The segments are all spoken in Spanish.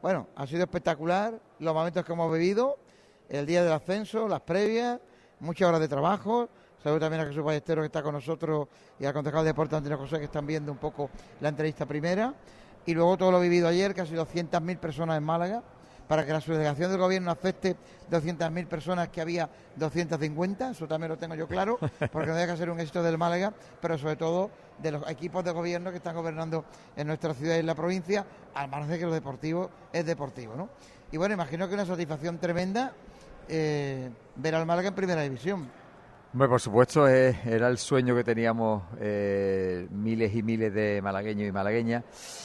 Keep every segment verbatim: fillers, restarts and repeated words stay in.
Bueno, ha sido espectacular los momentos que hemos vivido, el día del ascenso, las previas, muchas horas de trabajo. Saludo también a Jesús Ballesteros, que está con nosotros, y al concejal de Deportes Antonio José, que están viendo un poco la entrevista primera. Y luego todo lo vivido ayer, casi doscientas mil personas en Málaga, para que la subdelegación del gobierno acepte doscientas mil personas, que había doscientas cincuenta, eso también lo tengo yo claro, porque no deja de ser un éxito del Málaga, pero sobre todo de los equipos de gobierno que están gobernando en nuestra ciudad y en la provincia, al margen de que lo deportivo es deportivo, ¿no? Y bueno, imagino que una satisfacción tremenda eh, ver al Málaga en primera división. Bueno, por supuesto, eh, era el sueño que teníamos eh, miles y miles de malagueños y malagueñas,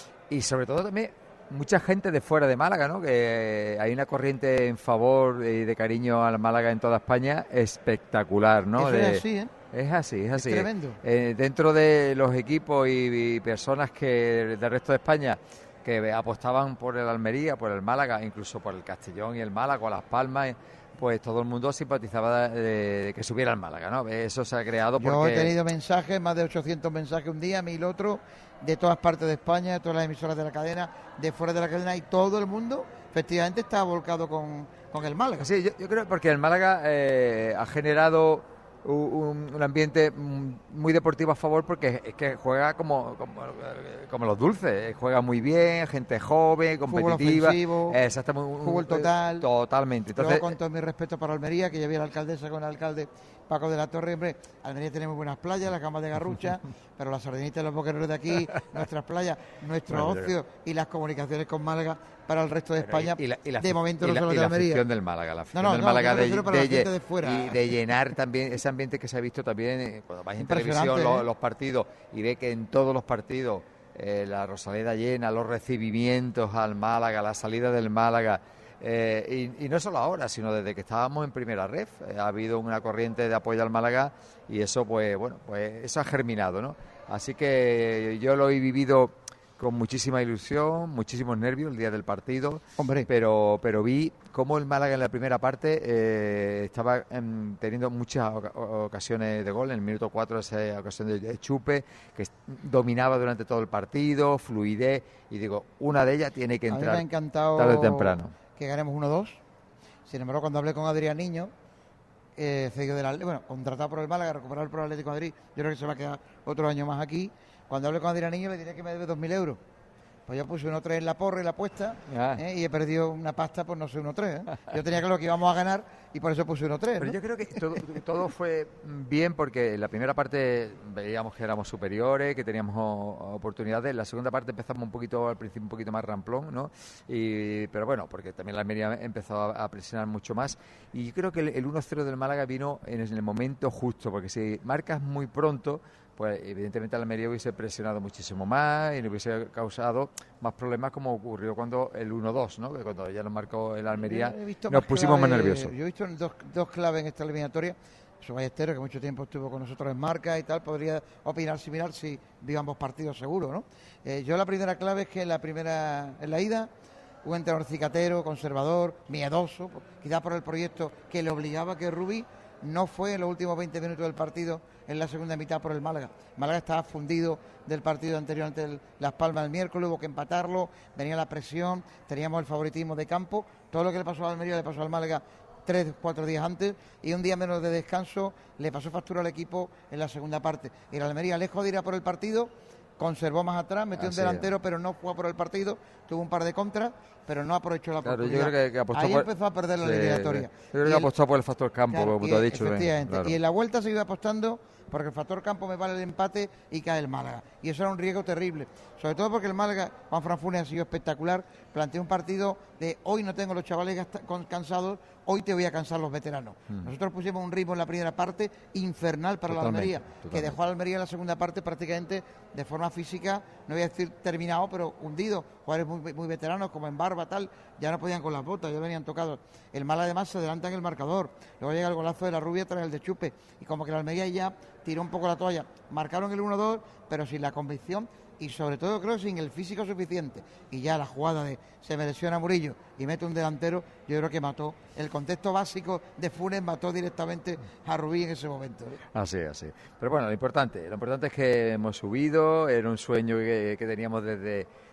y sobre todo también mucha gente de fuera de Málaga, ¿no? Que hay una corriente en favor y de cariño al Málaga en toda España espectacular, ¿no? Eso de, es así, ¿eh? Es así, es así. Es tremendo. Eh, dentro de los equipos y, y personas que del resto de España que apostaban por el Almería, por el Málaga, incluso por el Castellón y el Málaga, o Las Palmas, pues todo el mundo simpatizaba de, de que subiera el Málaga, ¿no? Eso se ha creado porque... Yo he tenido mensajes, más de ochocientos mensajes un día, mil otros, de todas partes de España, de todas las emisoras de la cadena, de fuera de la cadena, y todo el mundo efectivamente está volcado con, con el Málaga. Sí, yo, yo creo porque el Málaga eh, ha generado un, un ambiente muy deportivo a favor, porque es que juega como, como, como los dulces, juega muy bien, gente joven, competitiva, fútbol ofensivo, fútbol total, totalmente. Entonces, luego, con todo mi respeto para Almería, que ya vi a la alcaldesa con el alcalde Paco de la Torre, hombre, Almería tiene muy buenas playas, las Camas de Garrucha, pero las sardinitas y los boquerones de aquí, nuestras playas, nuestro bueno, ocio y las comunicaciones con Málaga para el resto de España, y la, y la, de momento no la, solo y de la Almería. afición del Málaga, la afición no, no, del no, Málaga de, de, de, de fuera. Y de llenar también ese ambiente que se ha visto también eh, cuando vais en televisión, ¿eh? los, los partidos, y ve que en todos los partidos eh, la Rosaleda llena, los recibimientos al Málaga, la salida del Málaga. Eh, y, y no solo ahora, sino desde que estábamos en primera ref, eh, ha habido una corriente de apoyo al Málaga, y eso pues bueno, pues eso ha germinado, ¿no? Así que yo lo he vivido con muchísima ilusión, muchísimos nervios el día del partido. Hombre. pero pero vi cómo el Málaga en la primera parte eh, estaba em, teniendo muchas oca- ocasiones de gol. En el minuto cuatro esa ocasión de, de Chupe, que dominaba durante todo el partido, fluidez, y digo, una de ellas tiene que entrar. A mí me ha encantado tarde o temprano que ganemos uno dos. Sin embargo, cuando hablé con Adrián Niño, eh, cedido del Atlético, bueno, contratado por el Málaga, recuperado por el Atlético de Madrid, yo creo que se va a quedar otro año más aquí. Cuando hablé con Adrián Niño, le diré que me debe dos mil euros. Pues yo puse uno tres en la porra y la apuesta, ah. ¿eh? Y he perdido una pasta por no ser uno tres. ¿eh? Yo tenía claro que íbamos a ganar y por eso puse uno tres. Pero ¿no? yo creo que todo, todo fue bien, porque en la primera parte veíamos que éramos superiores, que teníamos oportunidades. En la segunda parte empezamos un poquito, al principio un poquito más ramplón, ¿no? Y, pero bueno, porque también la Almería empezó a, a presionar mucho más. Y yo creo que el, el uno cero del Málaga vino en el momento justo, porque si marcas muy pronto, pues evidentemente la Almería hubiese presionado muchísimo más y le hubiese causado más problemas, como ocurrió cuando el uno dos, ¿no? Que cuando ya nos marcó el Almería nos pusimos clave, más nerviosos. Yo he visto dos, dos claves en esta eliminatoria. Su Ballesteros, que mucho tiempo estuvo con nosotros en marca y tal, podría opinar similar si vivan ambos partidos seguro, ¿no? Eh, yo la primera clave es que en la primera, en la ida, un entrenador cicatero, conservador, miedoso, quizás por el proyecto que le obligaba, que Rubí no fue en los últimos veinte minutos del partido en la segunda mitad por el Málaga. Málaga estaba fundido del partido anterior ante el, Las Palmas el miércoles, hubo que empatarlo, venía la presión, teníamos el favoritismo de campo, todo lo que le pasó a Almería le pasó al Málaga tres, cuatro días antes, y un día menos de descanso le pasó factura al equipo en la segunda parte. Y el Almería, lejos de ir a por el partido, conservó más atrás, metió Así un delantero, es. pero no jugó por el partido, tuvo un par de contras, pero no aprovechó la claro, oportunidad. Yo creo que, que apostó Ahí por... empezó a perder la sí, eliminatoria. Yo creo que apostó por el factor campo, claro, como tú has dicho. Efectivamente, claro. Y en la vuelta se iba apostando porque el factor campo me vale el empate y cae el Málaga. Y eso era un riesgo terrible. Sobre todo porque el Málaga, Juan Fran Funes, ha sido espectacular. Planteó un partido de hoy no tengo los chavales cansados, hoy te voy a cansar los veteranos. Mm. Nosotros pusimos un ritmo en la primera parte infernal para totalmente, la Almería, totalmente. que dejó a la Almería en la segunda parte prácticamente de forma física, no voy a decir terminado, pero hundido. Jugadores muy, muy veteranos como en Barba, tal, ya no podían con las botas, ya venían tocados. El Málaga además se adelanta en el marcador. Luego llega el golazo de la Rubia tras el de Chupe. Y como que la Almería ya tiró un poco la toalla. Marcaron el uno dos, pero sin la convicción y sobre todo creo sin el físico suficiente. Y ya la jugada de se me lesiona Murillo y mete un delantero, yo creo que mató. El contexto básico de Funes mató directamente a Rubí en ese momento. Así, así. Pero bueno, lo importante, lo importante es que hemos subido, era un sueño que, que teníamos desde,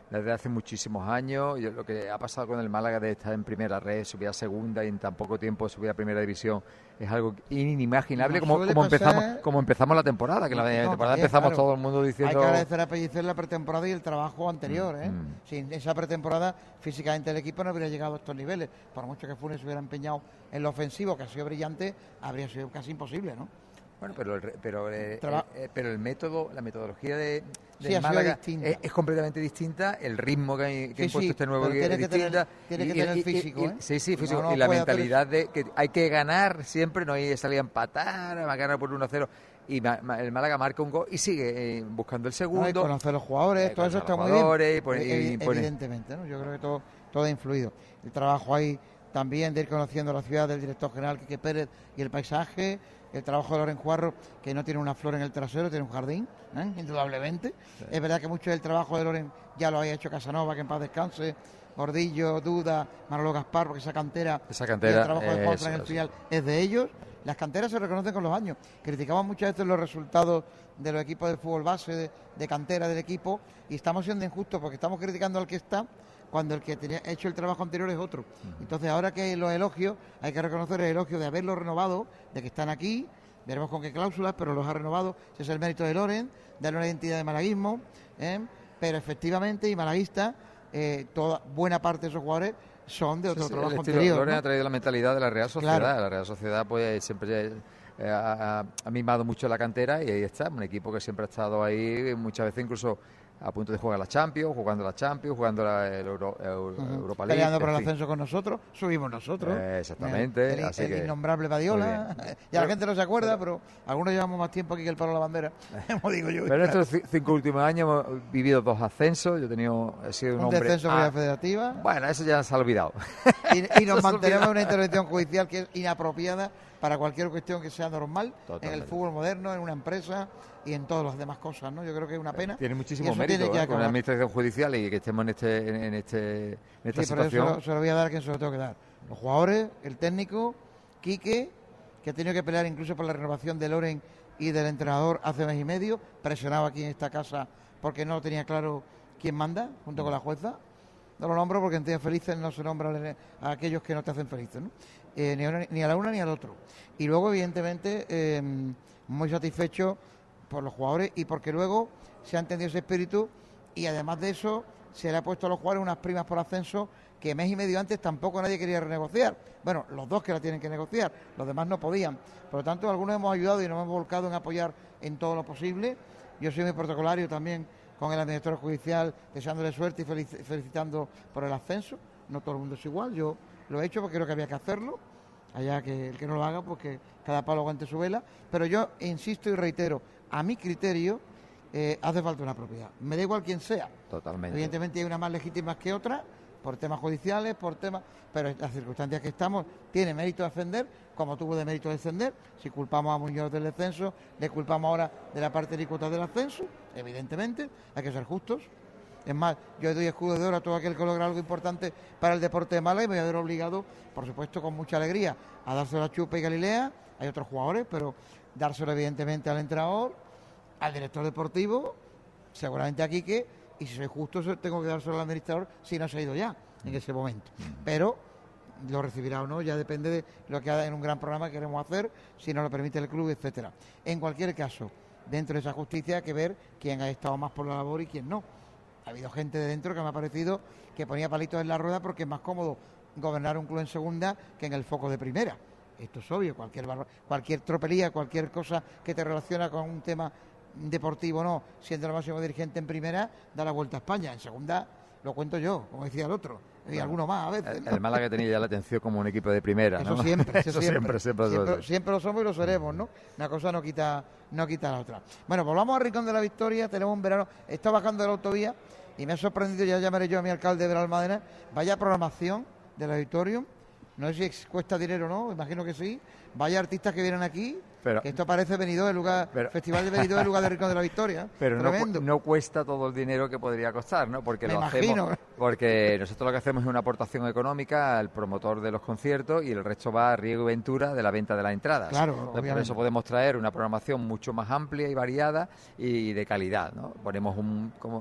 desde hace muchísimos años. Yo, lo que ha pasado con el Málaga de estar en primera red, subir a segunda y en tan poco tiempo subir a primera división es algo inimaginable, como, como empezamos como empezamos la temporada, que la no, temporada bien, empezamos claro. todo el mundo diciendo... Hay que agradecer a Pellicer la pretemporada y el trabajo anterior, ¿eh? Mm. Sin esa pretemporada, físicamente el equipo no habría llegado a estos niveles. Por mucho que Funes se hubiera empeñado en lo ofensivo, que ha sido brillante, habría sido casi imposible, ¿no? Bueno, pero el, pero, eh, eh, pero el método, la metodología de, de sí, Málaga es, es completamente distinta, el ritmo que, hay, que sí, ha impuesto sí, este nuevo tiene es que distinta. Tener, tiene y, que tener y, físico, y, ¿eh? Sí, sí, físico. No, no y la mentalidad hacer... de que hay que ganar siempre, no hay que salir a empatar, a ganar por uno a cero. Y ma, ma, el Málaga marca un gol y sigue eh, buscando el segundo. No, conocer los jugadores, eh, todo eso está muy bien. Y pone, y, y pone... Evidentemente, ¿no? Yo creo que todo, todo ha influido. El trabajo ahí también de ir conociendo la ciudad del director general Quique Pérez y el paisaje, el trabajo de Loren Juarro, que no tiene una flor en el trasero, tiene un jardín, ¿eh? Indudablemente. Sí. Es verdad que mucho del trabajo de Loren ya lo había hecho Casanova, que en paz descanse, Gordillo, Duda, Manolo Gaspar, porque esa cantera, esa cantera y el trabajo de Juan en el filial es de ellos. Las canteras se reconocen con los años. Criticamos muchas veces los resultados de los equipos de fútbol base, de, de cantera del equipo, y estamos siendo injustos porque estamos criticando al que está cuando el que tenía hecho el trabajo anterior es otro. Entonces, ahora que los elogios, hay que reconocer el elogio de haberlo renovado, de que están aquí, veremos con qué cláusulas, pero los ha renovado. Ese es el mérito de Loren, darle una identidad de malaguismo, ¿eh? Pero efectivamente, y malaguista, eh, toda buena parte de esos jugadores son de otro sí, sí, trabajo anterior. Loren ¿no? ha traído la mentalidad de la Real Sociedad. Claro. La Real Sociedad pues siempre eh, ha, ha mimado mucho la cantera y ahí está, un equipo que siempre ha estado ahí, muchas veces incluso a punto de jugar la Champions, jugando la Champions, jugando la el Euro, Euro, uh-huh. Europa League. Peleando por el ascenso con nosotros, subimos nosotros. Eh, exactamente. El, así el que... innombrable Badiola. Ya la gente no se acuerda, pero algunos llevamos más tiempo aquí que el palo de la bandera. Como digo yo. Pero en estos cinco últimos años hemos vivido dos ascensos. Yo he tenido, he sido un, un hombre... descenso por la federativa. Bueno, eso ya se ha olvidado. Y, y nos mantenemos en una intervención judicial que es inapropiada para cualquier cuestión que sea normal. Totalmente. En el fútbol moderno, en una empresa y en todas las demás cosas, ¿no? Yo creo que es una pena. Tiene muchísimo mérito tiene ¿eh? Con la administración judicial y que estemos en este en este en esta sí, situación. Pero eso se lo voy a dar a quien se lo tengo que dar. Los jugadores, el técnico, Quique, que ha tenido que pelear incluso por la renovación de Loren y del entrenador hace mes y medio, presionado aquí en esta casa porque no tenía claro quién manda, junto con la jueza. No lo nombro porque en días felices no se nombra a aquellos que no te hacen felices, ¿no? Eh, ni, a una, ni a la una ni al otro. Y luego, evidentemente, eh, muy satisfecho por los jugadores y porque luego se ha entendido ese espíritu y además de eso se le ha puesto a los jugadores unas primas por ascenso que mes y medio antes tampoco nadie quería renegociar. Bueno, los dos que la tienen que negociar, los demás no podían. Por lo tanto, algunos hemos ayudado y nos hemos volcado en apoyar en todo lo posible. Yo soy muy protocolario también con el administrador judicial, deseándole suerte y felic- felicitando por el ascenso. No todo el mundo es igual, yo lo he hecho porque creo que había que hacerlo. Allá que el que no lo haga, pues que cada palo aguante su vela. Pero yo insisto y reitero, a mi criterio eh, hace falta una propiedad. Me da igual quién sea. Totalmente. Evidentemente hay unas más legítimas que otras, por temas judiciales, por temas... Pero las circunstancias que estamos, tiene mérito de ascender, como tuvo de mérito descender. Si culpamos a Muñoz del descenso, le culpamos ahora de la parte alícuota del ascenso, evidentemente, hay que ser justos. Es más, yo doy escudo de oro a todo aquel que logra algo importante para el deporte de Málaga y me voy a ver obligado, por supuesto, con mucha alegría, a dárselo a Chupa y Galilea. Hay otros jugadores, pero dárselo evidentemente al entrenador, al director deportivo, seguramente a Quique, y si soy justo tengo que dárselo al administrador si no se ha ido ya en ese momento. Pero lo recibirá o no, ya depende de lo que en un gran programa que queremos hacer, si nos lo permite el club, etcétera. En cualquier caso, dentro de esa justicia hay que ver quién ha estado más por la labor y quién no. Ha habido gente de dentro que me ha parecido que ponía palitos en la rueda porque es más cómodo gobernar un club en segunda que en el foco de primera. Esto es obvio, cualquier barba, cualquier tropelía, cualquier cosa que te relaciona con un tema deportivo, no, siendo el máximo dirigente en primera, da la vuelta a España. En segunda lo cuento yo, como decía el otro, y bueno, alguno más a veces. ¿no? El Málaga tenía ya la atención como un equipo de primera, eso ¿no? Siempre, eso, eso siempre, siempre, siempre, siempre, siempre lo somos y lo seremos, ¿no? Una cosa no quita, no quita la otra. Bueno, volvamos al Rincón de la Victoria, tenemos un verano, está bajando de la autovía y me ha sorprendido, ya llamaré yo a mi alcalde de Almadena, vaya programación del auditorium. No sé si cuesta dinero o no, imagino que sí. Vaya artistas que vienen aquí, pero, que esto parece Benidorm, el lugar, pero, Festival de Benidorm, el lugar de Rincón de la Victoria. Pero no, no cuesta todo el dinero que podría costar, ¿no? Porque Me lo imagino. hacemos, porque nosotros lo que hacemos es una aportación económica al promotor de los conciertos y el resto va a riesgo y ventura de la venta de las entradas. Claro, Entonces, por eso podemos traer una programación mucho más amplia y variada y de calidad, ¿no? Ponemos un como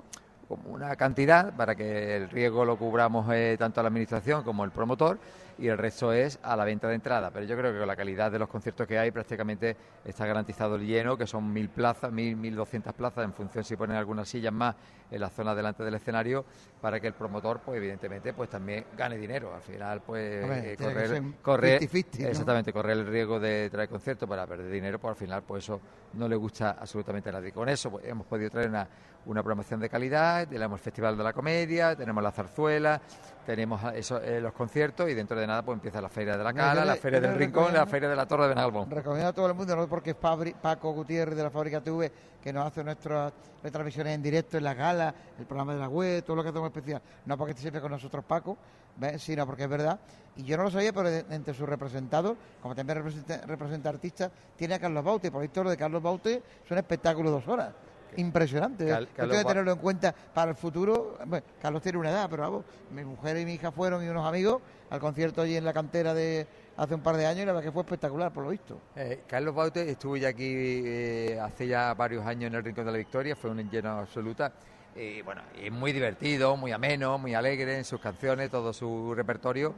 como una cantidad para que el riesgo lo cubramos eh, tanto la administración como el promotor, y el resto es a la venta de entrada. Pero yo creo que con la calidad de los conciertos que hay prácticamente está garantizado el lleno, que son mil plazas, mil, mil doscientas plazas, en función si ponen algunas sillas más en la zona delante del escenario, para que el promotor, pues evidentemente, pues también gane dinero. Al final, pues Hombre, eh, tiene que correr, ser correr cincuenta cincuenta, ¿no? exactamente, correr el riesgo de traer conciertos para perder dinero, pues al final, pues eso no le gusta absolutamente a nadie. Con eso pues, hemos podido traer una, una programación de calidad, tenemos el Festival de la Comedia, tenemos la zarzuela, tenemos eso, eh, los conciertos, y dentro de nada pues empieza la Feria de la Cala, la Feria del Rincón, la Feria de la Torre de Benalbón. Recomiendo a todo el mundo, no porque es Fabri, Paco Gutiérrez de la Fábrica T V, que nos hace nuestras retransmisiones en directo en la gala, el programa de la web, todo lo que hacemos especial, no porque esté siempre con nosotros Paco, ¿ves? Sino porque es verdad, y yo no lo sabía, pero de, entre sus representados, como también representa, representa artistas, tiene a Carlos Baute, por esto lo de Carlos Baute es un espectáculo de dos horas. Impresionante. Cal, Carlos, tengo que tenerlo en cuenta para el futuro. Bueno, Carlos tiene una edad, pero vamos, mi mujer y mi hija fueron y unos amigos al concierto allí en la cantera de hace un par de años, y la verdad que fue espectacular, por lo visto. Eh, Carlos Baute estuvo ya aquí eh, hace ya varios años en el Rincón de la Victoria, fue un lleno absoluta. Y bueno, y muy divertido, muy ameno, muy alegre en sus canciones, todo su repertorio.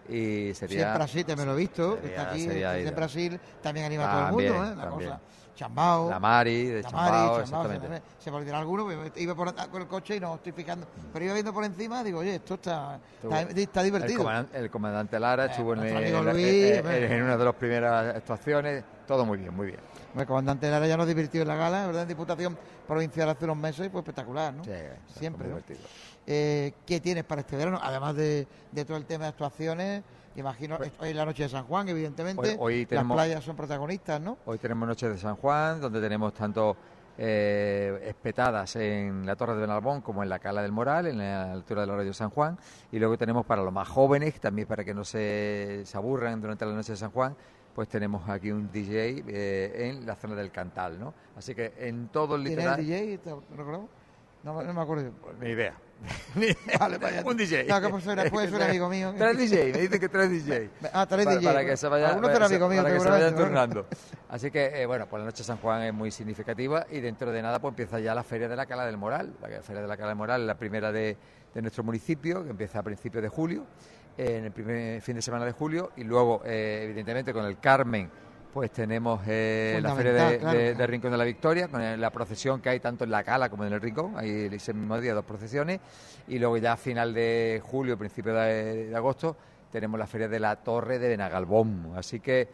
Y sería. Siempre así, te me lo he visto. Sería, está aquí, sería en Brasil, también anima también, a todo el mundo, ¿eh? La también. cosa. Chambao. La Mari, de la Chambao, Mari, Chambao, exactamente. Se, se me olvidó alguno, iba por, con el coche y no estoy fijando. Pero iba viendo por encima, digo, oye, esto está, está, está divertido. El comandante, el comandante Lara eh, estuvo en, el, en, Luis, en, en, en una de las primeras actuaciones, todo muy bien, muy bien. El comandante Lara ya nos divirtió en la gala, ¿verdad? En Diputación Provincial hace unos meses, pues espectacular, ¿no? Sí, siempre. ¿no? Divertido. Eh, ¿Qué tienes para este verano? Además de, de todo el tema de actuaciones, imagino, pues, hoy es la noche de San Juan, evidentemente, hoy, hoy tenemos, las playas son protagonistas, ¿no? Hoy tenemos Noche de San Juan, donde tenemos tanto eh, espetadas en la Torre de Benalbón como en la Cala del Moral, en la altura del Arroyo San Juan, y luego tenemos para los más jóvenes, también para que no se, se aburran durante la Noche de San Juan, pues tenemos aquí un D J eh, en la zona del Cantal, ¿no? Así que en todo el litoral... ¿Tiene el D J? ¿Te recordamos? No, no me acuerdo. Pues, ni idea. Vale, vaya. Un D J. No, que pues era, puede ser amigo mío. Tres D J, me dicen que tres D J. Ah, tres para, D J. Para que se vaya, Algunos serán amigos míos, para que se vayan ¿no? turnando. Así que, eh, bueno, pues la noche de San Juan es muy significativa, y dentro de nada pues empieza ya la Feria de la Cala del Moral. La Feria de la Cala del Moral es la primera de, de nuestro municipio, que empieza a principios de julio, eh, en el primer fin de semana de julio, y luego, eh, evidentemente, con el Carmen, pues tenemos eh, la Feria de, claro, de, claro. de Rincón de la Victoria, con la procesión que hay tanto en la Cala como en el Rincón, hay ese mismo día dos procesiones, y luego ya a final de julio, principio de, de agosto, tenemos la Feria de la Torre de Benagalbón. Así que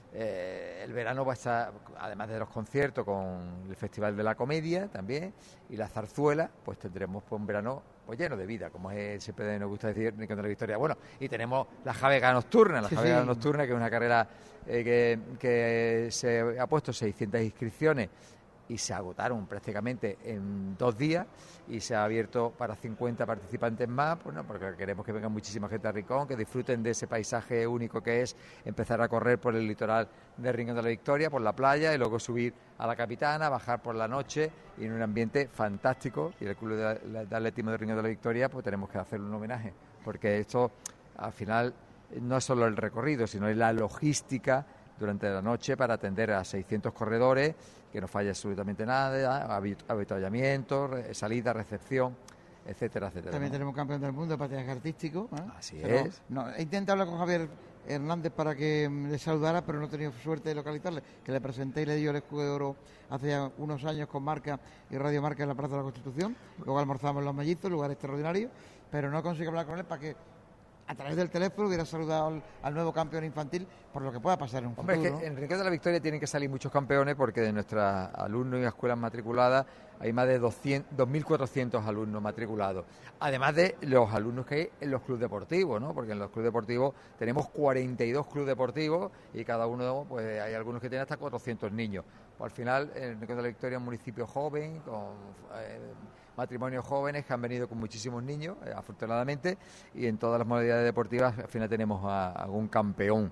eh, el verano va a estar, además de los conciertos, con el Festival de la Comedia también, y la zarzuela, pues tendremos pues, un verano pues lleno de vida, como es, siempre nos gusta decir Rincón de la Victoria. Bueno, y tenemos la Javega Nocturna, la sí, Javega sí. Nocturna, que es una carrera eh, que, que se ha puesto seiscientas inscripciones y se agotaron prácticamente en dos días, y se ha abierto para cincuenta participantes más, pues no, porque queremos que venga muchísima gente a Rincón, que disfruten de ese paisaje único que es empezar a correr por el litoral de Rincón de la Victoria, por la playa, y luego subir a la Capitana, bajar por la noche, y en un ambiente fantástico. Y el Club de, de Atletismo de Rincón de la Victoria, pues tenemos que hacerle un homenaje, porque esto al final no es solo el recorrido, sino es la logística durante la noche para atender a seiscientos corredores, que no falle absolutamente nada, avituallamiento, salida, recepción, etcétera, etcétera. También ¿no? tenemos un campeón del mundo de patinaje artístico. ¿eh? Así pero, es. No, he intentado hablar con Javier Hernández para que le saludara, pero no he tenido suerte de localizarle, que le presenté y le dio el escudo de oro hace ya unos años con Marca y Radio Marca en la Plaza de la Constitución. Luego almorzamos en Los Mellizos, lugar extraordinario, pero no consigo hablar con él para que a través del teléfono hubiera saludado al, al nuevo campeón infantil, por lo que pueda pasar en un Hombre, futuro. es que en Rincón de la Victoria tienen que salir muchos campeones, porque de nuestros alumnos y escuelas matriculadas hay más de dos mil cuatrocientos alumnos matriculados, además de los alumnos que hay en los clubes deportivos, ¿no? Porque en los clubes deportivos tenemos cuarenta y dos clubes deportivos, y cada uno, pues hay algunos que tienen hasta cuatrocientos niños. Pues al final, en Rincón de la Victoria es un municipio joven, con eh, matrimonios jóvenes que han venido con muchísimos niños, eh, afortunadamente, y en todas las modalidades deportivas al final tenemos a, a algún campeón.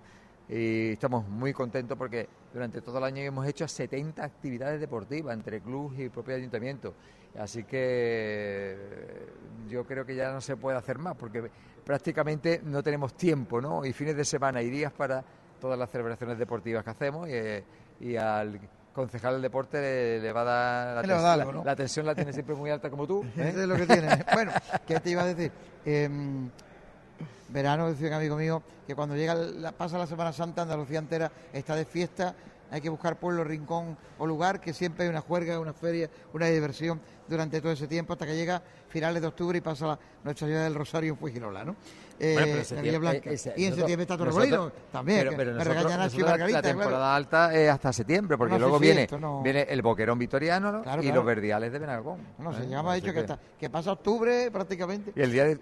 Y estamos muy contentos porque durante todo el año hemos hecho setenta actividades deportivas entre clubes y propio ayuntamiento. Así que yo creo que ya no se puede hacer más, porque prácticamente no tenemos tiempo, ¿no? Y fines de semana y días para todas las celebraciones deportivas que hacemos, y, y al concejal del deporte le, le va a dar la, Le va a tens- dar algo, la- ¿no? la tensión la tiene siempre muy alta como tú, ¿eh? Eso es lo que tiene. Bueno, ¿qué te iba a decir? Em, verano, decía un amigo mío, que cuando llega la, pasa la Semana Santa, Andalucía entera está de fiesta, hay que buscar pueblo, rincón o lugar, que siempre hay una juerga, una feria, una diversión durante todo ese tiempo, hasta que llega finales de octubre y pasa la Nuestra Señora del Rosario en Fuengirola, ¿no? Eh, Bueno, pero en la septiembre- Villa Blanca. eh, ese- y en nosotros- septiembre está nosotros- Torremolinos también, Pero, que pero me nosotros, regañan Nacho y nosotros la- Margarita, la claro. temporada alta es hasta septiembre, porque No, sí, luego sí, viene, esto no- viene el Boquerón Victoriano, ¿no? Claro, y claro. los Verdiales de Benalgón. No sé, ¿eh? ya me ha Así dicho que, está, que pasa octubre prácticamente. Y el día del,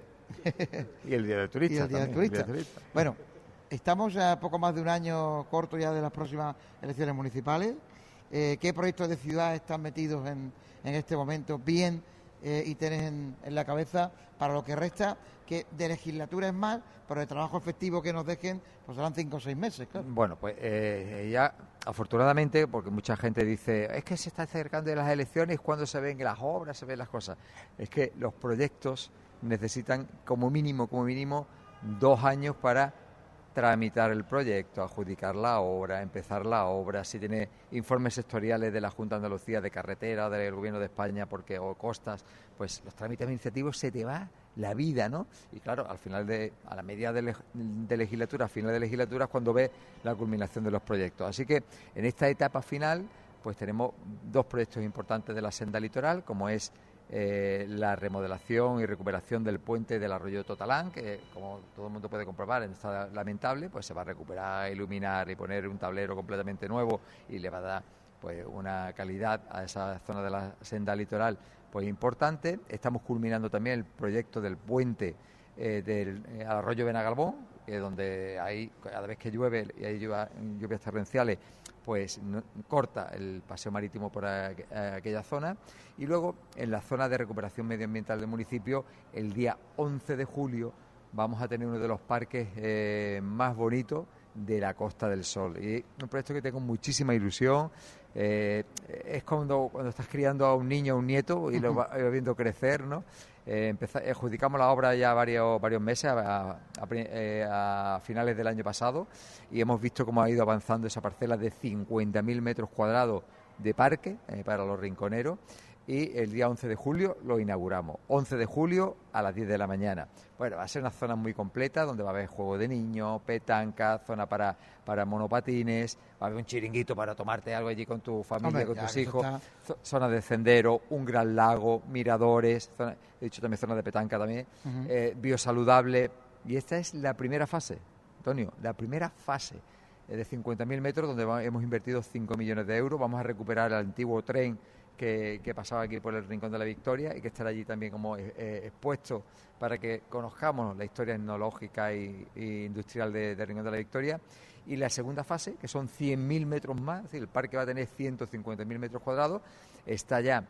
y el día del turista. Y el día del también, turista. turista. Bueno, estamos a poco más de un año corto ya de las próximas elecciones municipales. Eh, ¿Qué proyectos de ciudad están metidos en, en este momento bien eh, y tenés en, en la cabeza para lo que resta? Que de legislatura es más, pero de trabajo efectivo que nos dejen, pues serán cinco o seis meses, claro. Bueno, pues eh, ya afortunadamente, porque mucha gente dice, es que se está acercando de las elecciones cuando se ven las obras, se ven las cosas. Es que los proyectos necesitan como mínimo, como mínimo, dos años para tramitar el proyecto, adjudicar la obra, empezar la obra, si tiene informes sectoriales de la Junta de Andalucía de carretera, del Gobierno de España, porque o costas, pues los trámites administrativos se te va la vida, ¿no? Y claro, al final de, a la media de, leg- de legislatura, a final de legislatura es cuando ve la culminación de los proyectos. Así que en esta etapa final, pues tenemos dos proyectos importantes de la senda litoral, como es eh, la remodelación y recuperación del puente del arroyo de Totalán, que como todo el mundo puede comprobar en está lamentable, pues se va a recuperar, iluminar y poner un tablero completamente nuevo y le va a dar pues una calidad a esa zona de la senda litoral pues importante. Estamos culminando también el proyecto del puente eh, del eh, al arroyo Benagalbón, que donde hay, cada vez que llueve y hay lluvia- lluvias torrenciales, pues no- corta el paseo marítimo por a- a aquella zona. Y luego, en la zona de recuperación medioambiental del municipio, el día once de julio vamos a tener uno de los parques eh, más bonitos de la Costa del Sol. Y un proyecto que tengo muchísima ilusión. Eh, es cuando, cuando estás criando a un niño o un nieto y lo vas va viendo crecer, ¿no? Eh, empeza- adjudicamos la obra ya varios varios meses, a, a pri- eh, a finales del año pasado, y hemos visto cómo ha ido avanzando esa parcela de cincuenta mil metros cuadrados de parque eh, para los rinconeros. Y el día once de julio lo inauguramos. once de julio a las diez de la mañana. Bueno, va a ser una zona muy completa donde va a haber juego de niños, petanca, zona para, para monopatines, va a haber un chiringuito para tomarte algo allí con tu familia, Hombre, con ya, tus que eso hijos, está- zo- zona de sendero, un gran lago, miradores, zona- he dicho también zona de petanca también, Ujú. eh, biosaludable. Y esta es la primera fase, Antonio, la primera fase eh, de cincuenta mil metros donde va- hemos invertido cinco millones de euros. Vamos a recuperar el antiguo tren que, que pasaba aquí por el Rincón de la Victoria y que estará allí también como eh, eh, expuesto para que conozcamos la historia etnológica y, y industrial de, de Rincón de la Victoria. Y la segunda fase, que son cien mil metros más, es decir, el parque va a tener ciento cincuenta mil metros cuadrados, está ya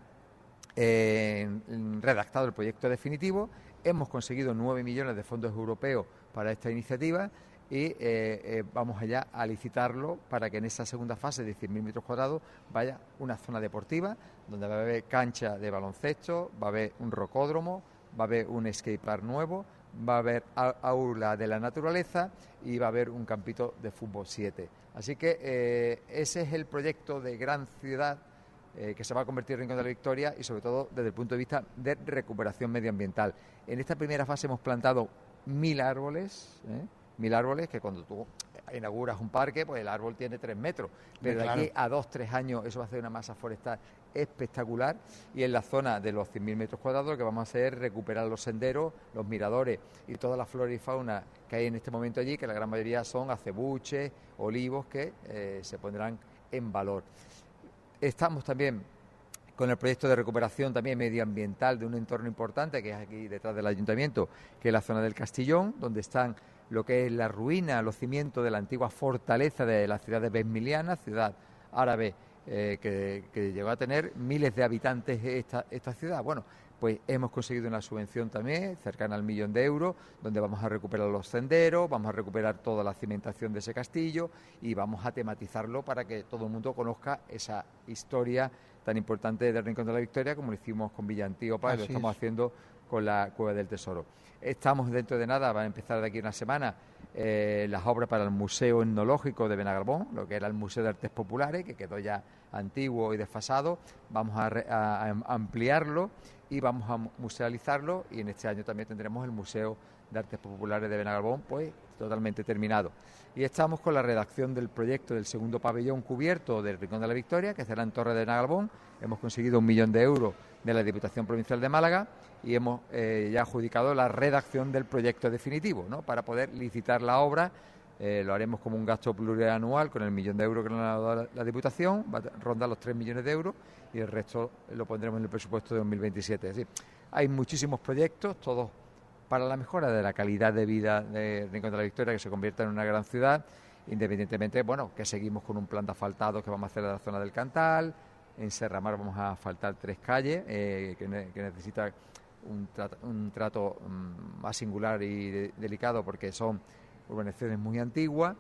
eh, en- redactado el proyecto definitivo. Hemos conseguido nueve millones de fondos europeos para esta iniciativa y eh, eh, vamos allá a licitarlo para que en esa segunda fase de cien mil metros cuadrados vaya una zona deportiva donde va a haber cancha de baloncesto, va a haber un rocódromo, va a haber un skatepark nuevo, va a haber a- aula de la naturaleza y va a haber un campito de fútbol siete. Así que eh, ese es el proyecto de gran ciudad eh, que se va a convertir en Rincón de la Victoria y sobre todo desde el punto de vista de recuperación medioambiental. En esta primera fase hemos plantado mil árboles, ¿eh? mil árboles que cuando tú inauguras un parque, pues el árbol tiene tres metros, pero de Claro. aquí a dos, tres años eso va a hacer una masa forestal espectacular. Y en la zona de los cien mil metros cuadrados lo que vamos a hacer es recuperar los senderos, los miradores y toda la flora y fauna que hay en este momento allí, que la gran mayoría son acebuches, olivos que eh, se pondrán en valor. Estamos también con el proyecto de recuperación también medioambiental de un entorno importante que es aquí detrás del ayuntamiento, que es la zona del Castillón, donde están lo que es la ruina, los cimientos de la antigua fortaleza de la ciudad de Besmiliana, ciudad árabe eh, que, que llegó a tener miles de habitantes esta, esta ciudad. Bueno, pues hemos conseguido una subvención también cercana al millón de euros, donde vamos a recuperar los senderos, vamos a recuperar toda la cimentación de ese castillo y vamos a tematizarlo para que todo el mundo conozca esa historia tan importante del Rincón de la Victoria, como lo hicimos con Villa Antíopa y lo Así estamos es. haciendo con la Cueva del Tesoro. Estamos dentro de nada, va a empezar de aquí una semana, eh, las obras para el Museo Etnológico de Benagarbón, lo que era el Museo de Artes Populares, que quedó ya antiguo y desfasado. Vamos a, re, a, a ampliarlo y vamos a musealizarlo, y en este año también tendremos el Museo de Artes Populares de Benagarbón, pues totalmente terminado. Y estamos con la redacción del proyecto del segundo pabellón cubierto del Rincón de la Victoria, que será en Torre de Benagarbón. Hemos conseguido un millón de euros de la Diputación Provincial de Málaga y hemos eh, ya adjudicado la redacción del proyecto definitivo, ¿no?, para poder licitar la obra. Eh, lo haremos como un gasto plurianual con el millón de euros que nos ha dado la, la Diputación, va a rondar los tres millones de euros, y el resto lo pondremos en el presupuesto de dos mil veintisiete. Es decir, hay muchísimos proyectos, todos para la mejora de la calidad de vida de Rincón de la Victoria, que se convierta en una gran ciudad, independientemente, bueno, que seguimos con un plan de asfaltado que vamos a hacer en la zona del Cantal. En Serramar vamos a asfaltar tres calles eh, que, ne que necesita un trato, un trato um, más singular y de delicado, porque son urbanizaciones muy antiguas.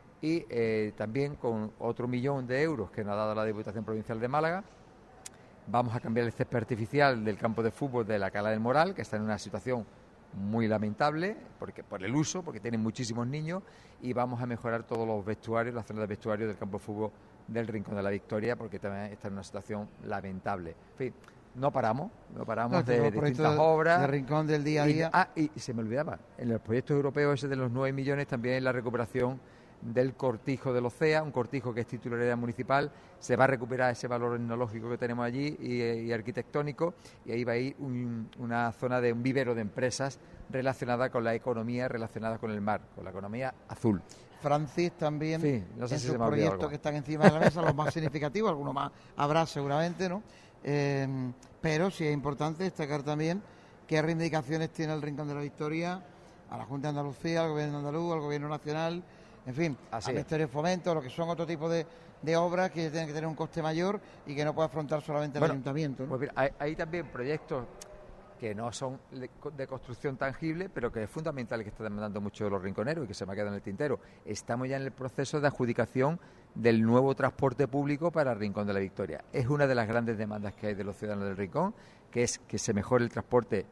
Y eh, también con otro millón de euros que nos ha dado la Diputación Provincial de Málaga, vamos a cambiar el césped artificial del campo de fútbol de la Cala del Moral, que está en una situación muy lamentable porque por el uso, porque tienen muchísimos niños, y vamos a mejorar todos los vestuarios, las zonas de vestuario del campo de fútbol del Rincón de la Victoria, porque también está en una situación lamentable. En fin, no paramos, no paramos no, de distintas obras. De Rincón del día a día. Y, ah, y, y se me olvidaba, en los proyectos europeos ese de los nueve millones también la recuperación del cortijo del Ocea, un cortijo que es titularidad municipal. Se va a recuperar ese valor etnológico que tenemos allí y, y arquitectónico, y ahí va a ir un, una zona de un vivero de empresas relacionada con la economía, relacionada con el mar, con la economía azul. Francis también, sí, no sé en si sus se me proyectos algo. que están encima de la mesa, los más significativos, algunos más habrá seguramente, ¿no? Eh, pero sí es importante destacar también qué reivindicaciones tiene el Rincón de la Victoria a la Junta de Andalucía, al Gobierno andaluz, al Gobierno nacional, en fin, Así al es. Ministerio de Fomento, lo que son otro tipo de, de obras que tienen que tener un coste mayor y que no puede afrontar solamente bueno, el Ayuntamiento, ¿no? Pues mira, hay, hay también proyectos que no son de construcción tangible, pero que es fundamental, que está demandando mucho de los rinconeros y que se me ha quedado en el tintero. Estamos ya en el proceso de adjudicación del nuevo transporte público para el Rincón de la Victoria. Es una de las grandes demandas que hay de los ciudadanos del Rincón, que es que se mejore el transporte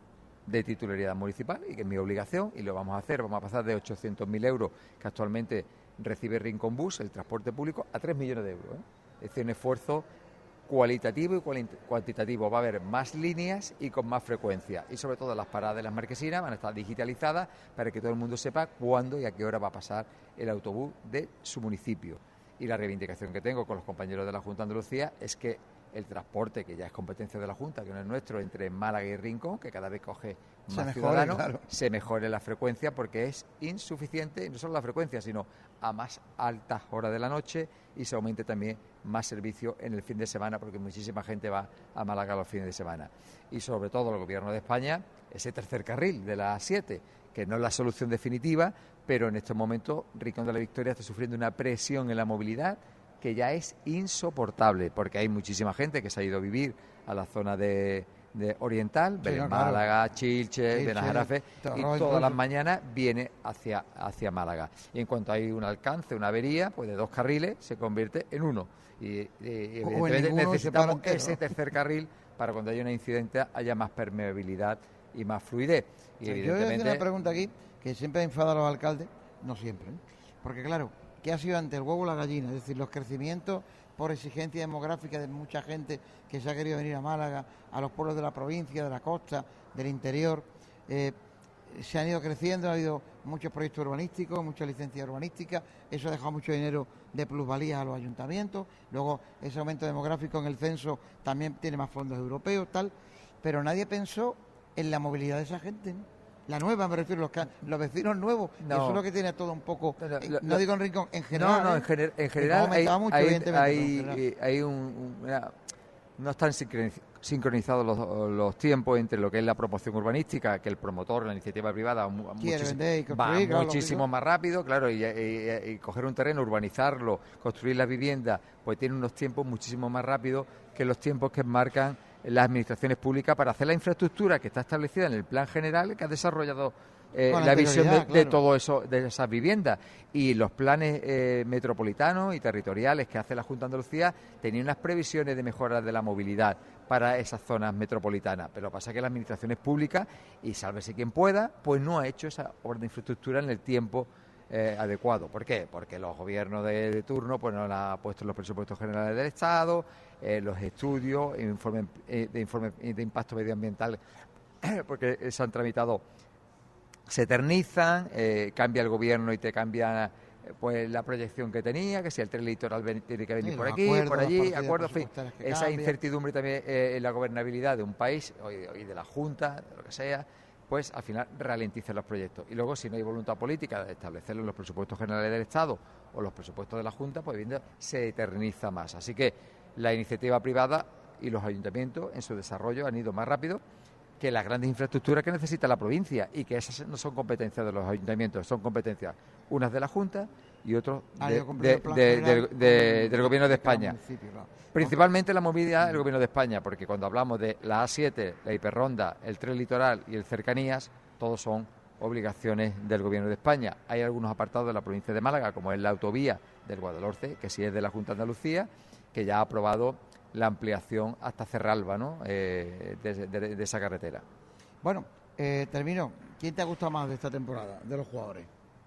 de titularidad municipal, y que es mi obligación, y lo vamos a hacer. Vamos a pasar de ochocientos mil euros que actualmente recibe Rincón Bus, el transporte público, a tres millones de euros, ¿eh? Es decir, un esfuerzo cualitativo y cuantitativo. Va a haber más líneas y con más frecuencia, y sobre todo las paradas de las marquesinas van a estar digitalizadas para que todo el mundo sepa cuándo y a qué hora va a pasar el autobús de su municipio. Y la reivindicación que tengo con los compañeros de la Junta de Andalucía es que el transporte, que ya es competencia de la Junta, que no es nuestro, entre Málaga y Rincón, que cada vez coge más ciudadanos, claro, se mejore la frecuencia, porque es insuficiente, no solo la frecuencia, sino a más altas horas de la noche, y se aumente también más servicio en el fin de semana, porque muchísima gente va a Málaga los fines de semana. Y sobre todo el Gobierno de España, ese tercer carril de la A siete, que no es la solución definitiva, pero en estos momentos Rincón de la Victoria está sufriendo una presión en la movilidad que ya es insoportable, porque hay muchísima gente que se ha ido a vivir a la zona de, de oriental, sí, no, Málaga, claro. Chilche, Benajarafe, y todas las mañanas viene hacia, hacia Málaga. Y en cuanto hay un alcance, una avería, pues de dos carriles se convierte en uno. Y, y evidentemente necesitamos ese tercer carril para cuando haya un incidente haya más permeabilidad y más fluidez. Y sí, evidentemente... Yo voy a hacer una pregunta aquí que siempre enfada a los alcaldes, no siempre, ¿eh? Porque claro, ¿qué ha sido ante el huevo o la gallina? Es decir, los crecimientos por exigencia demográfica de mucha gente que se ha querido venir a Málaga, a los pueblos de la provincia, de la costa, del interior, eh, se han ido creciendo, ha habido muchos proyectos urbanísticos, muchas licencias urbanísticas, eso ha dejado mucho dinero de plusvalías a los ayuntamientos, luego ese aumento demográfico en el censo también tiene más fondos europeos, tal, pero nadie pensó en la movilidad de esa gente, ¿no? La nueva, me refiero, los, los vecinos nuevos, no. Eso es lo que tiene todo un poco, no, no, lo, no digo en Rincón, en general. No, no, en, gener, en general hay, mucho, hay, hay, hay, en general. hay un... un una, no están sincronizados los, los tiempos entre lo que es la promoción urbanística, que el promotor, la iniciativa privada, muchísimo, va claro, muchísimo más rápido, claro, y, y, y coger un terreno, urbanizarlo, construir la vivienda, pues tiene unos tiempos muchísimo más rápidos que los tiempos que marcan las administraciones públicas para hacer la infraestructura que está establecida en el plan general que ha desarrollado eh, la visión de, claro. de todo eso, de esas viviendas. Y los planes eh, metropolitanos y territoriales que hace la Junta de Andalucía tenían unas previsiones de mejora de la movilidad, para esas zonas metropolitanas. Pero lo que pasa es que las administraciones públicas, y sálvese quien pueda, pues no ha hecho esa obra de infraestructura en el tiempo eh, adecuado. ¿Por qué? Porque los gobiernos de, de turno pues no la han puesto en los presupuestos generales del Estado, eh, los estudios, informe, eh, de, informe de impacto medioambiental, porque se han tramitado, se eternizan, eh, cambia el gobierno y te cambia pues la proyección que tenía, que si el tren litoral ven, tiene que venir sí, por aquí, acuerdos, por allí, acuerdos, en fin, esa cambian. Incertidumbre también eh, en la gobernabilidad de un país y de, de la Junta, de lo que sea, pues al final ralentiza los proyectos. Y luego, si no hay voluntad política de establecerlo en los presupuestos generales del Estado o los presupuestos de la Junta, pues bien, se eterniza más. Así que la iniciativa privada y los ayuntamientos en su desarrollo han ido más rápido que las grandes infraestructuras que necesita la provincia, y que esas no son competencias de los ayuntamientos, son competencias unas de la Junta y otros de, de, de, de, de, del Gobierno de España. Principalmente la movilidad del Gobierno de España, porque cuando hablamos de la A siete, la hiperronda, el tren litoral y el cercanías, todos son obligaciones del Gobierno de España. Hay algunos apartados de la provincia de Málaga, como es la autovía del Guadalhorce, que sí es de la Junta de Andalucía, que ya ha aprobado la ampliación hasta Cerralba, ¿no? eh, de, de, de esa carretera. Bueno, eh, termino. ¿Quién te ha gustado más de esta temporada, de los jugadores?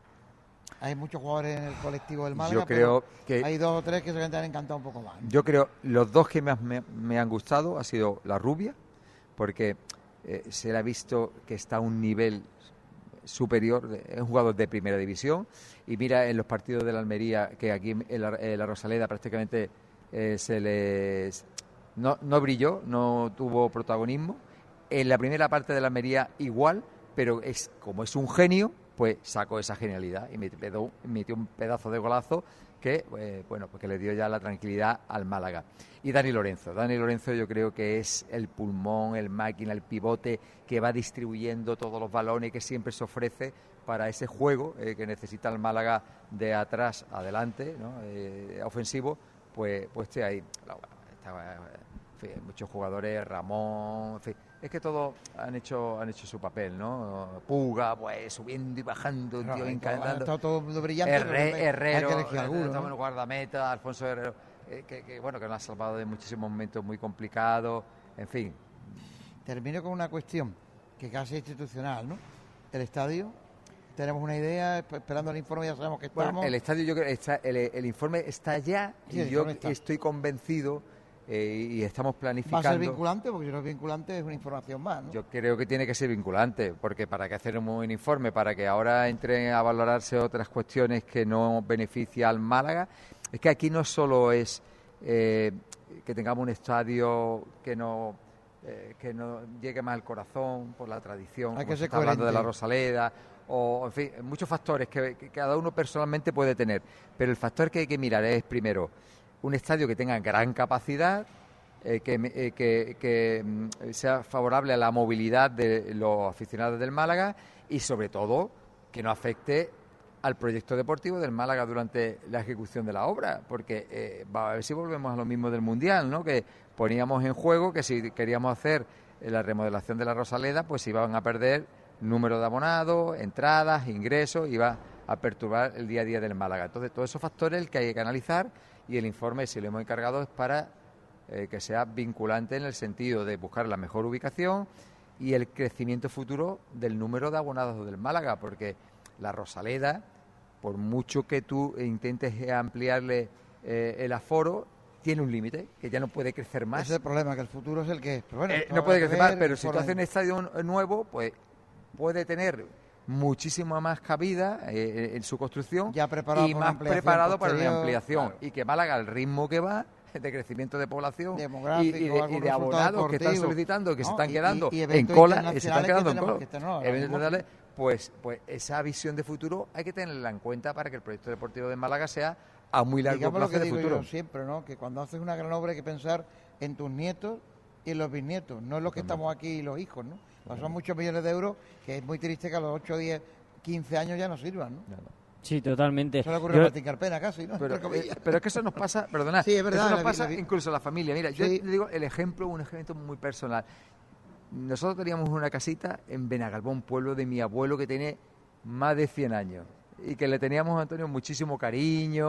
Hay muchos jugadores en el colectivo del Málaga, yo creo que hay dos o tres que se te han encantado un poco más, ¿no? Yo creo, los dos que más me, me han gustado ha sido la Rubia, porque eh, se le ha visto que está a un nivel superior, es un jugador de primera división, y mira en los partidos de la Almería, que aquí en la, en la Rosaleda prácticamente eh, se les no, no brilló, no tuvo protagonismo. En la primera parte de la Almería igual, pero es como es un genio, pues sacó esa genialidad y metió, metió un pedazo de golazo que eh, bueno, pues que le dio ya la tranquilidad al Málaga. Y Dani Lorenzo, Dani Lorenzo yo creo que es el pulmón, el máquina, el pivote que va distribuyendo todos los balones, que siempre se ofrece para ese juego eh, que necesita el Málaga de atrás adelante, ¿no? eh, ofensivo, pues pues esté ahí. Está, en fin, muchos jugadores, Ramón, en fin, es que todos han hecho han hecho su papel, ¿no? Puga, pues subiendo y bajando, no, tío, encantando. Está todo brillante. Herre, Herrero, hay que alguno, ¿no? Guardameta, Alfonso Herrero, eh, que, que bueno, que nos ha salvado de muchísimos momentos muy complicados, en fin. Termino con una cuestión que casi es institucional, ¿no? El estadio, tenemos una idea, esperando el informe ya sabemos que estamos. Bueno, el estadio, yo creo que está, el, el informe está ya, sí, y yo está. Estoy convencido. Eh, y estamos planificando. ¿Va a ser vinculante? Porque si no es vinculante es una información más, ¿no? Yo creo que tiene que ser vinculante, porque para qué hacer un buen informe, para que ahora entren a valorarse otras cuestiones que no benefician al Málaga. Es que aquí no solo es eh, que tengamos un estadio que no eh, que no llegue más al corazón por la tradición, hay que ser está hablando de la Rosaleda, o en fin, muchos factores que, que cada uno personalmente puede tener, pero el factor que hay que mirar es primero un estadio que tenga gran capacidad, eh, que, eh, que, que mm, sea favorable a la movilidad de los aficionados del Málaga y, sobre todo, que no afecte al proyecto deportivo del Málaga durante la ejecución de la obra, porque eh, va a ver si volvemos a lo mismo del Mundial, ¿no? Que poníamos en juego que si queríamos hacer la remodelación de la Rosaleda, pues iban a perder número de abonados, entradas, ingresos, iba a perturbar el día a día del Málaga. Entonces, todos esos factores el que hay que analizar, y el informe, si lo hemos encargado, es para eh, que sea vinculante en el sentido de buscar la mejor ubicación y el crecimiento futuro del número de abonados del Málaga, porque la Rosaleda, por mucho que tú intentes ampliarle eh, el aforo, tiene un límite, que ya no puede crecer más. Ese es el problema, que el futuro es el que es. Pero bueno, eh, no puede crecer más, pero si tú haces un estadio nuevo, pues puede tener muchísima más cabida eh, en su construcción ya preparado y más preparado para una ampliación. Claro. Y que Málaga, al ritmo que va, de crecimiento de población y, y de, y de abonados que están solicitando, que ¿no? se están quedando y, y en cola, se están quedando en cola. No, eventos pues, pues esa visión de futuro hay que tenerla en cuenta para que el proyecto deportivo de Málaga sea a muy largo Digamos plazo lo que de digo futuro. Yo siempre, ¿no? Que cuando haces una gran obra hay que pensar en tus nietos y en los bisnietos, no en los que estamos aquí y los hijos, ¿no? Pues son muchos millones de euros, que es muy triste que a los ocho, diez, quince años ya no sirvan, ¿no? Sí, totalmente. Eso le ocurre yo... a Martín Carpena casi, ¿no? Pero, eh, pero es que eso nos pasa, perdona, sí, es verdad, eso nos la, pasa la, la, incluso a la familia. Mira, sí. yo te digo el ejemplo, un ejemplo muy personal. Nosotros teníamos una casita en Benagalbón, pueblo de mi abuelo que tiene más de cien años y que le teníamos, Antonio, muchísimo cariño,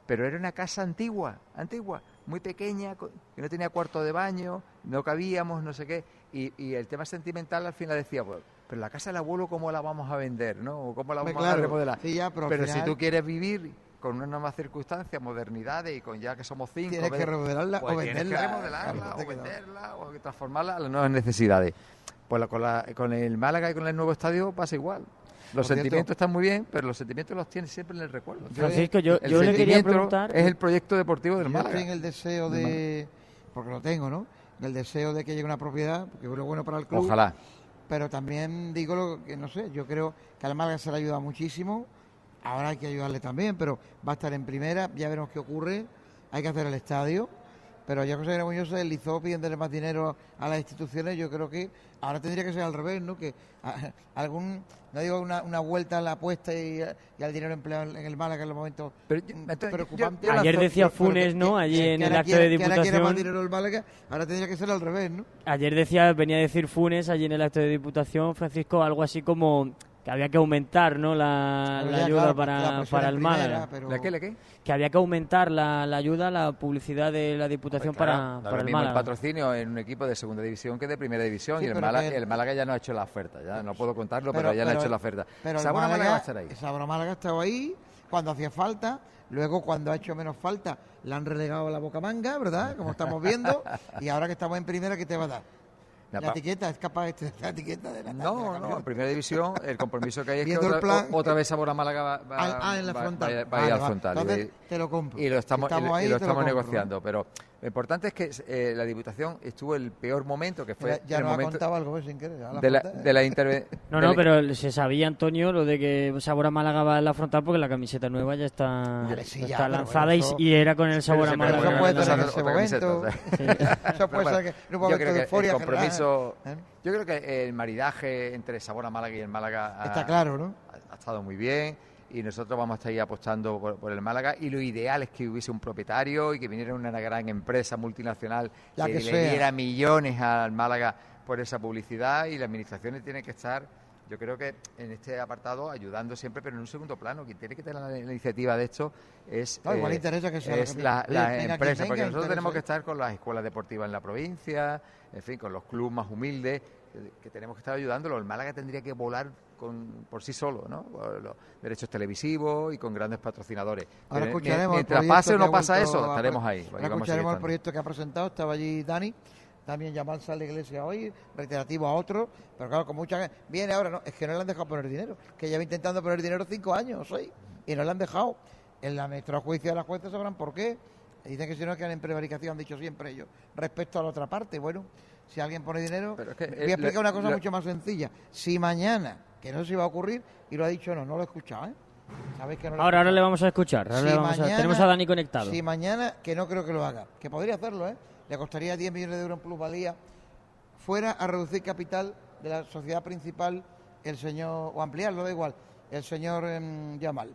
pero era una casa antigua, antigua, muy pequeña, que no tenía cuarto de baño, no cabíamos, no sé qué, y, y el tema sentimental al final decía, pues, pero la casa del abuelo, ¿cómo la vamos a vender, no? ¿O cómo la vamos claro, a remodelar? Sí, ya, pero pero final, si tú quieres vivir con unas nuevas circunstancias, modernidades, y con ya que somos cinco... Tienes que remodelarla pues o tienes venderla. que remodelarla, Claro, o venderla, o transformarla a las nuevas necesidades. Pues la, con, la, con el Málaga y con el nuevo estadio pasa igual. Los Por sentimientos cierto, están muy bien, pero los sentimientos los tienes siempre en el recuerdo. Francisco, yo, el yo le quería sentimiento preguntar... es el proyecto deportivo del yo Málaga. estoy en el deseo de... Porque lo tengo, ¿no? El deseo de que llegue una propiedad, porque es bueno para el club. Ojalá. Pero también digo lo que, no sé, yo creo que al Málaga se le ayuda muchísimo. Ahora hay que ayudarle también, pero va a estar en primera, ya veremos qué ocurre. Hay que hacer el estadio. Pero ya José Aragoño se deslizó pidiéndole más dinero a las instituciones. Yo creo que ahora tendría que ser al revés, ¿no? Que a, algún, no digo una, una vuelta a la apuesta y, y al dinero empleado en el Málaga en los momentos pero yo, entonces, preocupantes. yo, yo Ayer decía Funes, que, ¿no? Allí que, en que el acto quiere, de Diputación. Que ahora quiere más dinero el Málaga, ahora tendría que ser al revés, ¿no? Ayer decía, venía a decir Funes allí en el acto de Diputación, Francisco, algo así como que había que aumentar, ¿no? La, Pero la ya, ayuda claro, para, la presión para en el primera, Málaga. pero- ¿La qué, la qué? Que había que aumentar la, la ayuda, la publicidad de la Diputación Pues claro, para, no es para lo el mismo Málaga. el patrocinio en un equipo de segunda división que de primera división, Sí, y el pero Málaga, que- el Málaga ya no ha hecho la oferta, ya no puedo contarlo, pero, Pero- ya no ha pero- hecho la oferta. Pero el Sabor a Málaga va a estar ahí. Sabor Málaga ha estado ahí cuando hacía falta, luego cuando ha hecho menos falta la han relegado a la boca manga, ¿verdad? Como estamos viendo, y ahora que estamos en primera, ¿qué te va a dar? La La pa- etiqueta, es capaz de la etiqueta de la de la No, no, campeón. en primera división el compromiso que hay es que Viendo el otra, plan- o- otra vez Sabor a Málaga va, va, Ah, ah, en la va- frontal. va- va a ir Vale, al va. frontal. Entonces, Y- te lo compro. Y lo estamos, Si estamos y lo- ahí, y lo te lo estamos compro, negociando, pero lo importante es que eh, la Diputación estuvo el peor momento, que fue Mira, ya el nos ha momento contado algo, ¿ves? Sin querer. a la de la, frontal. de la intervención. No, no, pero se sabía, Antonio, lo de que Sabor a Málaga va en la frontal porque la camiseta nueva ya está, Vale, sí, está ya, pero lanzada bueno, y- eso- y, era con el Sabor a Pero Málaga. eso bueno, puede entonces ser en hacer ese otra camiseta, momento. o sea. Eso Pero puede bueno, ser que en un yo momento creo de que euforia el que compromiso, relaja, ¿eh? yo creo que el maridaje entre Sabor a Málaga y el Málaga ha, Está claro, ¿no? ha, ha estado muy bien, y nosotros vamos a estar ahí apostando por, por el Málaga, y lo ideal es que hubiese un propietario y que viniera una gran empresa multinacional La que, que le sea. diera millones al Málaga por esa publicidad, y las administraciones tienen que estar, yo creo que en este apartado, ayudando siempre, pero en un segundo plano. Quien tiene que tener la, la iniciativa de esto es, No, igual eh, interesa que sea es la la, que- la Oye, venga, empresa, quien porque venga, nosotros tenemos que interesa. estar con las escuelas deportivas en la provincia, en fin, con los clubes más humildes, que, que tenemos que estar ayudándolo. El Málaga tendría que volar con, por sí solo, ¿no? Por los derechos televisivos y con grandes patrocinadores. Ahora Pero, escucharemos el mientras proyecto pase o que no ha pasa vuelto eso, a pre- estaremos ahí. Ahora y vamos a seguir escucharemos el estando. proyecto que ha presentado, estaba allí Dani, también llamar a la iglesia hoy, reiterativo a otro, pero claro, con mucha gente. Viene ahora, no, es que no le han dejado poner dinero, que lleva intentando poner dinero cinco años o seis, y no le han dejado. En la nuestro juicio de las jueces sabrán por qué. Dicen que si no quedan en prevaricación, han dicho siempre ellos. Respecto a la otra parte, bueno, si alguien pone dinero, Pero es que, voy eh, a explicar lo- una cosa lo- mucho más sencilla. Si mañana, que no se iba a ocurrir, y lo ha dicho, no, no lo he escuchado, ¿eh? ¿Sabéis que no lo he Ahora, ahora escuchado? le vamos a escuchar. ahora Si le vamos a- mañana- tenemos a Dani conectado. Si mañana, que no creo que lo haga, que podría hacerlo, ¿eh? Le costaría diez millones de euros en plusvalía, fuera a reducir capital de la sociedad principal, el señor, o ampliarlo, da igual, el señor em, Yamal.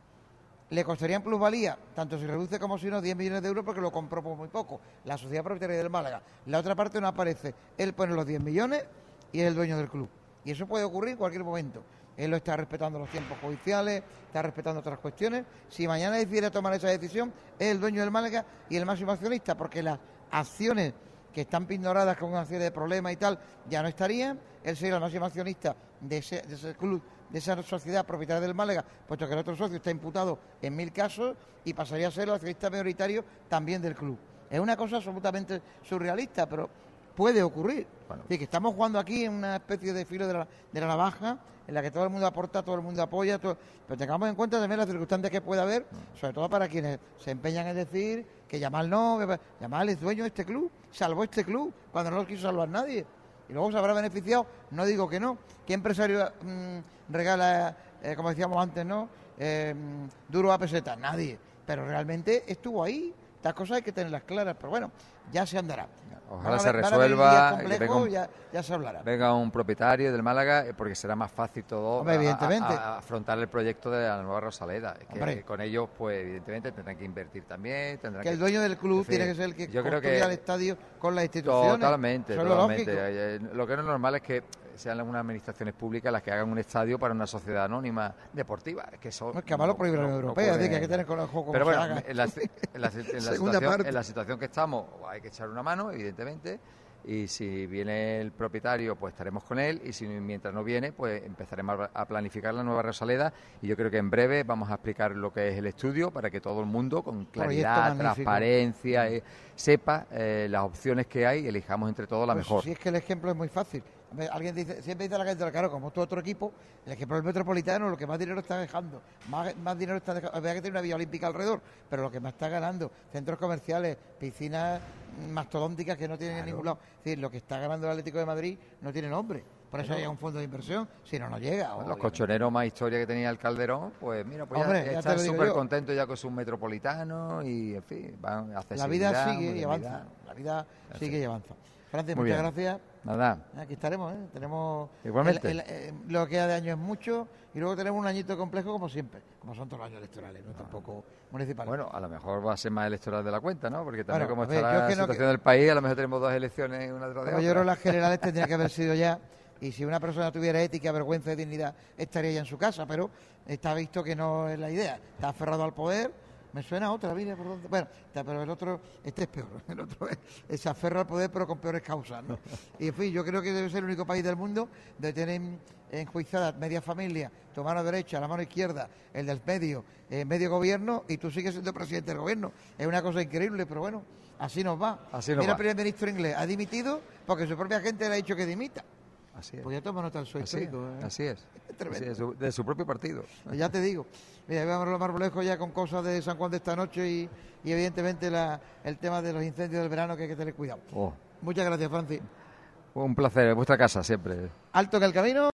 Le costaría en plusvalía, tanto si reduce como si no, diez millones de euros porque lo compró por muy poco, la sociedad propietaria del Málaga. La otra parte no aparece. Él pone los diez millones y es el dueño del club. Y eso puede ocurrir en cualquier momento. Él lo está respetando los tiempos judiciales, está respetando otras cuestiones. Si mañana decidiera tomar esa decisión, es el dueño del Málaga y el máximo accionista, porque las acciones que están pignoradas con una serie de problemas y tal, ya no estarían. Él sería el máximo accionista de ese, de ese club, de esa sociedad propietaria del Málaga, puesto que el otro socio está imputado en mil casos y pasaría a ser el accionista mayoritario también del club. Es una cosa absolutamente surrealista, pero puede ocurrir. Bueno. Es decir, que estamos jugando aquí en una especie de filo de la, de la navaja, en la que todo el mundo aporta, todo el mundo apoya, todo- pero tengamos en cuenta también las circunstancias que puede haber, sobre todo para quienes se empeñan en decir que Yamal no, que Yamal es dueño de este club, salvó este club cuando no lo quiso salvar nadie. Y luego se habrá beneficiado, no digo que no. ¿Qué empresario mmm, regala, eh, como decíamos antes, no? Eh, duro a peseta, nadie. Pero realmente estuvo ahí. Estas cosas hay que tenerlas claras. Pero bueno, ya se andará. Ojalá Van a se haber- van a haber resuelva, días y que complejos, venga un- ya, ya se hablará. venga un propietario del Málaga, eh, porque será más fácil todo Hombre, a- evidentemente. a- a afrontar el proyecto de la nueva Rosaleda. Es que Hombre. con ellos, pues evidentemente tendrán que invertir también, tendrán Que que... el dueño del club en fin, tiene que ser el que yo creo construya que- el estadio con las instituciones. Totalmente, Eso es lo totalmente. lógico. Eh, Lo que no es normal es que sean algunas administraciones públicas las que hagan un estadio para una sociedad anónima deportiva. Es que eso No, es que además lo prohíbe la Unión Europea, es decir, que hay que tener con el juego como Pero se bueno, haga. en la, en la- en la Segunda situación, parte. en la situación que estamos, hay que echar una mano, evidentemente. Y si viene el propietario, pues estaremos con él. Y si mientras no viene, pues empezaremos a a planificar la nueva Rosaleda. Y yo creo que en breve vamos a explicar lo que es el estudio para que todo el mundo, con claridad, magnífico. transparencia, eh, sepa eh, las opciones que hay y elijamos entre todos la Pues mejor. Si es que el ejemplo es muy fácil. Hombre, alguien dice, siempre dice la gente, claro, como todo otro equipo, el ejemplo del Metropolitano, lo que más dinero está dejando, más, más dinero está dejando, había que tener una vía olímpica alrededor, pero lo que más está ganando, centros comerciales, piscinas mastodónticas que no tienen en ningún lado. Es decir, lo que está ganando el Atlético de Madrid no tiene nombre. Por eso hay un fondo de inversión, si no, no llega. Los obviamente. colchoneros más historia que tenía el Calderón, pues mira, pues Hombre, ya, ya te están lo digo súper yo. contentos ya con sus metropolitanos y, en fin, van a La vida accesibilidad, sigue y movilidad. avanza. La vida En sigue fin. y avanza. Francis, Muy muchas bien. gracias. Nada, Aquí estaremos, ¿eh? Tenemos... Igualmente. el- el- eh, lo que queda de año es mucho y luego tenemos un añito complejo como siempre, como son todos los años electorales, no tampoco municipales. bueno, a lo mejor va a ser más electoral de la cuenta, ¿no? Porque también Bueno, como a ver, está yo la es que no- situación del país, a lo mejor tenemos dos elecciones una tras de Pero otra. yo creo que las generales tendrían que haber sido ya, y si una persona tuviera ética, vergüenza y dignidad, estaría ya en su casa, pero está visto que no es la idea. Está aferrado al poder. Me suena otra, mira por dónde. Bueno, está, pero el otro, este es peor. El otro es, es se aferra al poder, pero con peores causas, ¿no? Y en fin, yo creo que debe ser el único país del mundo de tener enjuiciada media familia, tu mano derecha, la mano izquierda, el del medio, eh, medio gobierno, y tú sigues siendo presidente del gobierno. Es una cosa increíble, pero bueno, así nos va. Así nos Mira, va. el primer ministro inglés ha dimitido porque su propia gente le ha dicho que dimita. Así es. Pues ya toma nota del suelo Así es, histórico, ¿eh? así es. Tremendo. Así es, su- de su propio partido. Ya te digo. Mira, vamos a lo más lejos ya con cosas de San Juan de esta noche y, y evidentemente la, el tema de los incendios del verano que hay que tener cuidado. Oh, Muchas gracias, Francis. un placer, en vuestra casa siempre. Alto en el camino.